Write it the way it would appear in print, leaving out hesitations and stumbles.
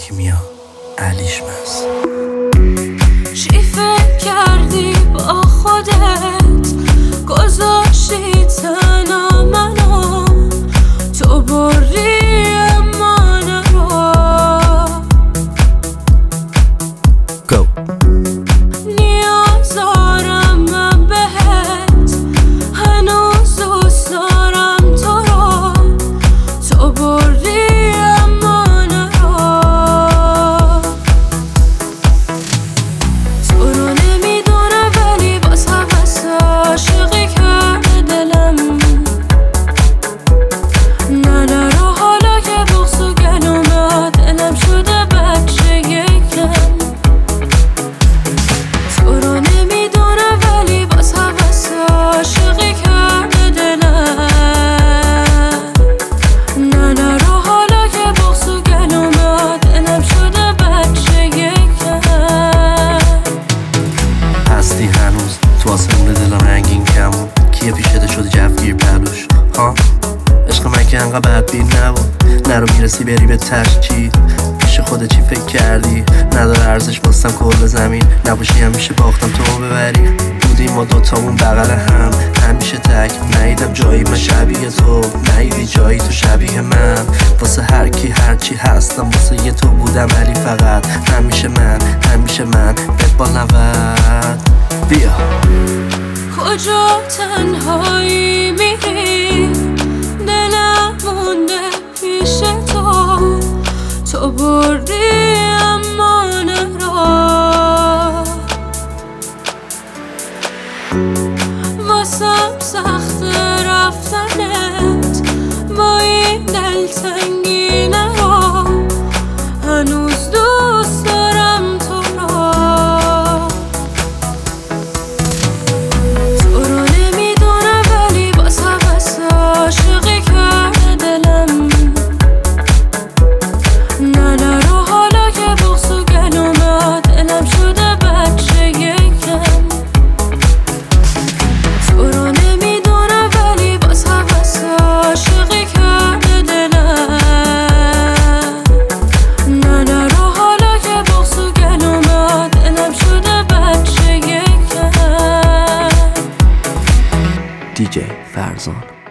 کیمیا علیشمس. چی فکر کردی با خودت گذاشتی تنها منو، تو بردی من رو. Go. نیاز دارم من بهت، هنوز دوست دارم تو رو، تو بردی من رو. تو رو نمیدونم ولی باز حوث عاشقی کرده دلم. نه رو حالا که بغض و گلومه دلم شده بچه یکم. تو رو نمیدونم ولی باز حوث عاشقی کرده دلم. نه رو حالا که بغض و گلومه دلم شده بچه یکم. هستی هنوز تو آسمون دلم رنگین کمون، کیه پیشته شده جفگیر پلوش ها؟ عشق من که انقدر بدبین نبود، نرو میرسی بری به تشکیل. پیش خودت چی فکر کردی؟ نداره ارزش باستم کل زمین، نباشی همیشه باختم تو ببری. بودیم ما دوتامون بغل هم همیشه تک، ندیدم جایی من شبیه تو، ندیدی جایی تو شبیه من. واسه هر کی هرچی هستم واسه یه تو بودم، ولی فقط همیشه من بهت با نود. بیا کجا تنهایی میری، دلم مونده پیش تو، تو بردی امان را. واسم سخت رفتنت با این دلتنگی نرو، هنوز دوست دارم تو را. تو رو نمیدونم ولی باز حوث عاشقی کرده دلم. نه رو حالا که بغض و گلومه دلم شده بچه یکم. تو رو نمیدونم ولی باز حوث عاشقی کرده دلم. نه رو حالا که بغض و گلومه دلم شده بچه یکم. دیجی فرزان.